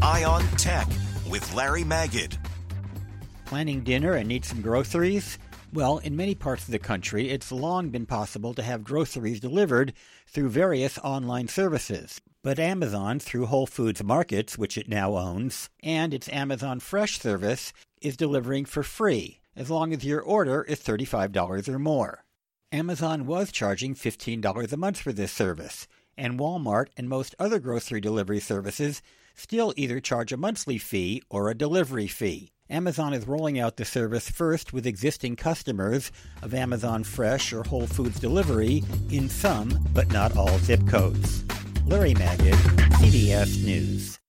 Eye on Tech with Larry Magid. Planning dinner and need some groceries? Well, in many parts of the country, it's long been possible to have groceries delivered through various online services. But Amazon, through Whole Foods Markets, which it now owns, and its Amazon Fresh service, is delivering for free, as long as your order is $35 or more. Amazon was charging $15 a month for this service, and Walmart and most other grocery delivery services still either charge a monthly fee or a delivery fee. Amazon is rolling out the service first with existing customers of Amazon Fresh or Whole Foods Delivery in some, but not all, zip codes. Larry Magid, CBS News.